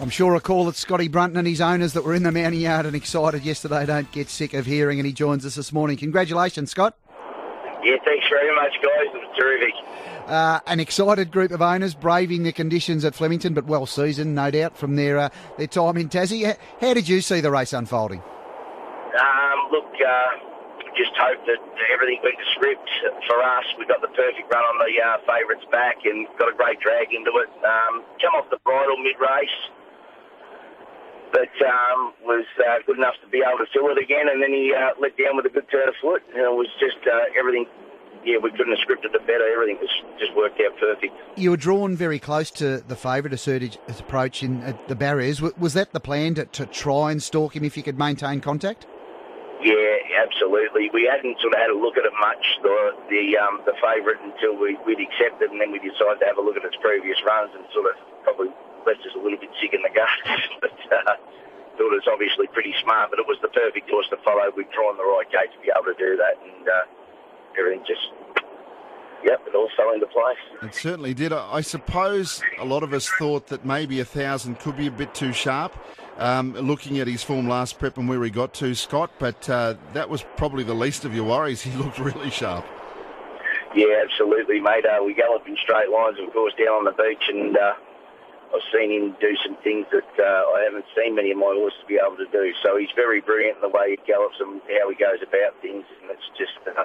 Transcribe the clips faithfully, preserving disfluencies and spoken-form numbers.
I'm sure a call that Scotty Brunton and his owners that were in the mounting yard and excited yesterday don't get sick of hearing, and he joins us this morning. Congratulations, Scott. Yeah, thanks very much, guys. It was terrific. Uh, an excited group of owners braving the conditions at Flemington, but well seasoned, no doubt, from their uh, their time in Tassie. How did you see the race unfolding? Um, look, uh, just hope that everything went to script for us. We got the perfect run on the uh, favourites back and got a great drag into it. Um, come off the bridle mid-race, but um, was uh, good enough to be able to fill it again, and then he uh, let down with a good turn of foot. And it was just uh, everything. Yeah, we couldn't have scripted it better. Everything was just worked out perfect. You were drawn very close to the favourite, Assertige's approach in uh, the barriers. W- was that the plan, to, to try and stalk him if you could maintain contact? Yeah, absolutely. We hadn't sort of had a look at it much, the the, um, the favourite, until we, we'd accepted, and then we decided to have a look at its previous runs and sort of probably left us a little bit sick in the gut. but uh, thought it was obviously pretty smart, but it was the perfect horse to follow. We'd drawn the right gate to be able to do that, and uh, everything just, yep, it all fell into place. It certainly did. I suppose a lot of us thought that maybe a thousand could be a bit too sharp, um, looking at his form last prep and where he got to, Scott, but uh, that was probably the least of your worries. He looked really sharp. Yeah, absolutely, mate. Uh, we gallop in straight lines, of course, down on the beach, and uh, I've seen him do some things that uh, I haven't seen many of my horses be able to do. So he's very brilliant in the way he gallops and how he goes about things, and it's just... Uh,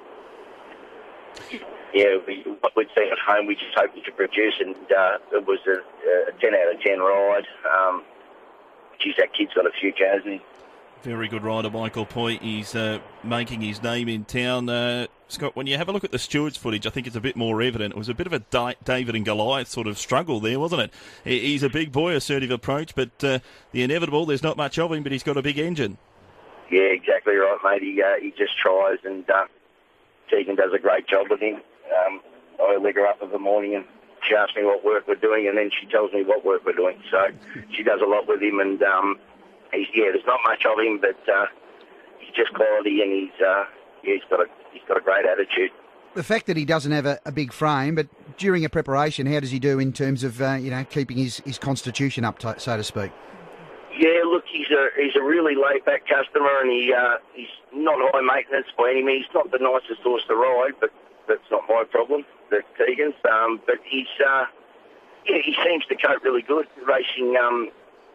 Yeah, we, what we'd seen at home, we just hoped he could produce, and uh, it was a, a ten out of ten ride. Um, geez, that kid's got a future, hasn't he? Very good rider, Michael Poy. He's uh, making his name in town. Uh, Scott, when you have a look at the stewards' footage, I think it's a bit more evident. It was a bit of a Di- David and Goliath sort of struggle there, wasn't it? He's a big boy, assertive approach, but uh, the inevitable, there's not much of him, but he's got a big engine. Yeah, exactly right, mate. He, uh, he just tries, and uh, Tegan does a great job with him. Um, I leg her up in the morning and she asks me what work we're doing, and then she tells me what work we're doing. So she does a lot with him, and um, he's, yeah, there's not much of him, but uh, he's just quality, and he's uh, yeah, he's got a he's got a great attitude. The fact that he doesn't have a, a big frame, but during a preparation, how does he do in terms of uh, you know keeping his, his constitution up, to, so to speak? Yeah, look, he's a he's a really laid back customer, and he uh, he's not high maintenance by any means. He's not the nicest horse to ride, but that's not my problem. That's Tegan's. Um, but he's, uh, yeah, he seems to cope really good racing. Um,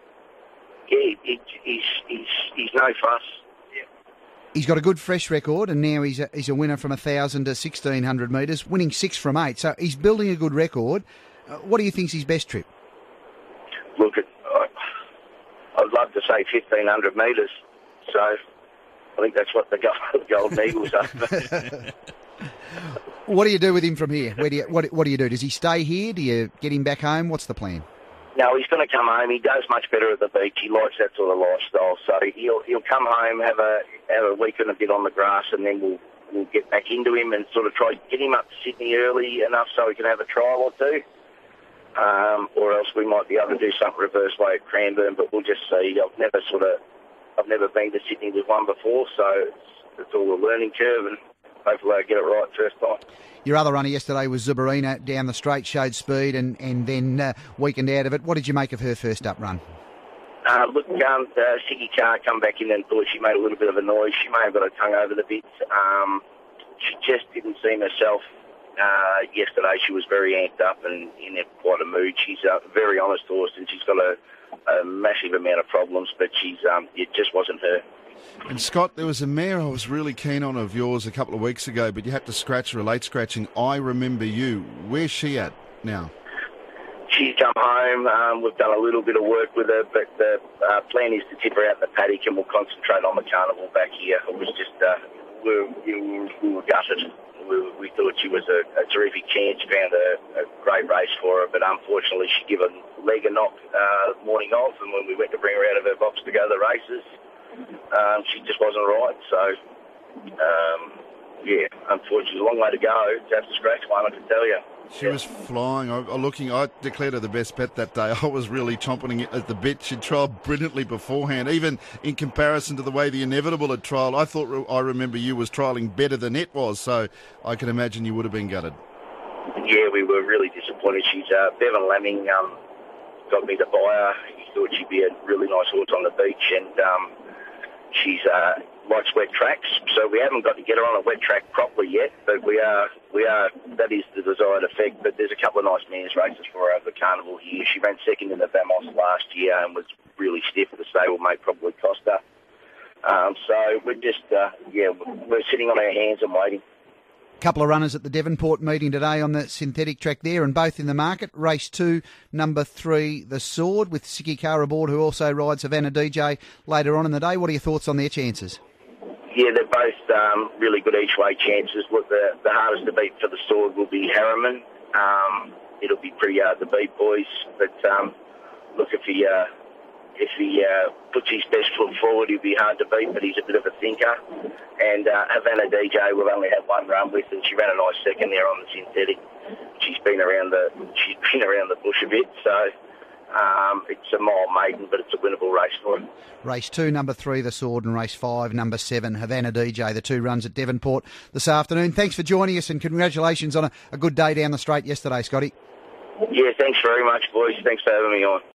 yeah, he, he's he's he's no fuss. Yeah. He's got a good fresh record, and now he's a, he's a winner from a thousand to sixteen hundred metres, winning six from eight. So he's building a good record. Uh, what do you think's his best trip? Look, at, I, I'd love to say fifteen hundred metres. So I think that's what the Gold, Golden Eagles are. What do you do with him from here? Where do you, what, what do you do? Does he stay here? Do you get him back home? What's the plan? No, he's going to come home. He does much better at the beach. He likes that sort of lifestyle. So he'll he'll come home, have a have a weekend a bit on the grass, and then we'll we'll get back into him and sort of try to get him up to Sydney early enough so he can have a trial or two. Um, or else we might be able to do something reverse way at Cranbourne, but we'll just see. I've never sort of I've never been to Sydney with one before, so it's, it's all a learning curve, and hopefully I get it right first time. Your other runner yesterday was Zubarina, down the straight, showed speed, and, and then uh, weakened out of it. What did you make of her first up run? Uh, look, um, uh, Siggy Carr come back in and thought she made a little bit of a noise. She may have got her tongue over the bit. Um, she just didn't seem herself. Uh, yesterday she was very amped up and in a, quite a mood. She's a very honest horse, and she's got a, a massive amount of problems, but she's um, it just wasn't her. And Scott, there was a mare I was really keen on of yours a couple of weeks ago, but you had to scratch her, a late scratching. I Remember You. Where's she at now? She's come home. Um, we've done a little bit of work with her, but the uh, plan is to tip her out in the paddock, and we'll concentrate on the carnival back here. It was just, uh, we, were, we, were, we were gutted. We, we thought she was a, a terrific chance, found a, a great race for her, but unfortunately she gave a leg a knock uh, morning of, and when we went to bring her out of her box to go to the races, um, she just wasn't right. So, um, yeah, unfortunately, a long way to go to have to scratch one, I can tell you. She was flying. I, I looking. I declared her the best bet that day. I was really chomping at the bit. She trialled brilliantly beforehand, even in comparison to the way the Inevitable had trialled. I thought I Remember You was trialling better than it was, so I can imagine you would have been gutted. Yeah, we were really disappointed. She's uh, Bevan Lamming um, got me to buy her. He thought really nice horse on the beach, and um, she's uh, likes wet tracks. So we haven't got to get her on a wet track properly yet, but we are, we are. That is the desired effect. But there's a couple of nice mares races for her over the carnival here. She ran second in the Vamos last year and was really stiff. The stablemate probably cost her. Um, so we're just, uh, yeah, we're sitting on our hands and waiting. Couple of runners at the Devonport meeting today on the synthetic track there, and both in the market. Race two, number three, The Sword, with Siki Kara aboard, who also rides Havana D J later on in the day. What are your thoughts on their chances? Yeah, they're both um, really good each-way chances. Look, the, the hardest to beat for The Sword will be Harriman. Um, it'll be pretty hard to beat, boys. But um, look, if he uh, if he uh, puts his best foot forward, he'll be hard to beat. But he's a bit of a thinker. And uh, Havana D J will only have one run with, and she ran a nice second there on the synthetic. She's been around the she's been around the bush a bit, so um, it's a mile maiden, but it's a winnable race for her. Race two, number three, The Sword, and race five, number seven, Havana D J, the two runs at Devonport this afternoon. Thanks for joining us, and congratulations on a, a good day down the straight yesterday, Scotty. Yeah, thanks very much, boys. Thanks for having me on.